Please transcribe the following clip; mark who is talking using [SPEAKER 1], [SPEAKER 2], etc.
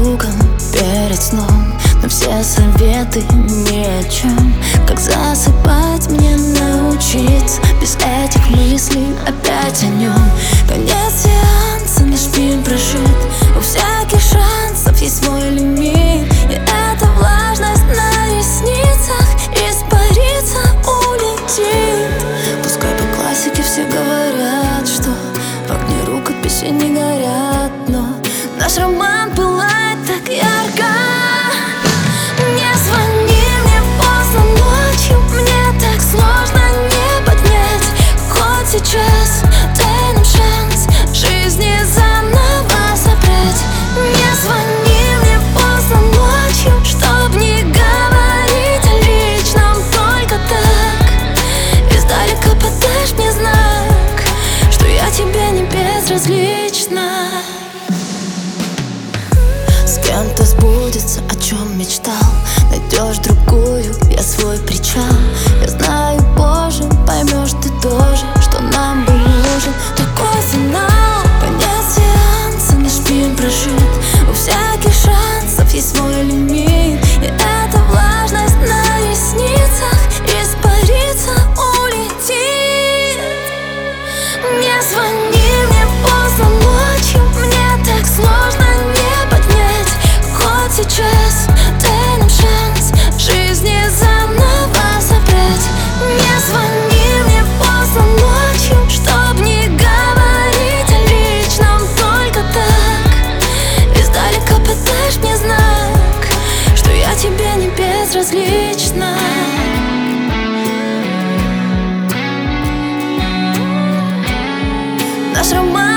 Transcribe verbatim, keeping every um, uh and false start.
[SPEAKER 1] другом перед сном, но все советы ни о чем. Как засыпать мне научиться без этих мыслей опять о нем? Конец сеанса, наш фильм прошит, у всяких шансов есть свой лимит. И эта влажность на ресницах испарится, улетит. Пускай по классике все говорят, что в огне рукописи не горят, но наш роман пылает так ярко. Не звони мне поздно ночью, мне так сложно не поднять. Хоть сейчас дай нам шанс жизни заново собрать. Не звони мне поздно ночью, чтоб не говорить о личном, только так. Издалека подашь мне знак, что я тебе не безразлична. С кем-то сбудется, о чем мечтал. Найдешь другую, я свой причал. Я знаю, позже поймешь ты тоже, что нам был нужен такой финал. Конец сеанса, наш фильм прошит, у всяких шансов есть свой лимит. И эта влажность на ресницах испарится, улетит. Не звони мне поздно ночью, мне так сложно не поднять. Хоть сейчас дай нам шанс жизни заново собрать. Не звони мне поздно ночью, чтоб не говорить о личном, только так. Издалека подашь мне знак, что я тебе не безразлична. Наш роман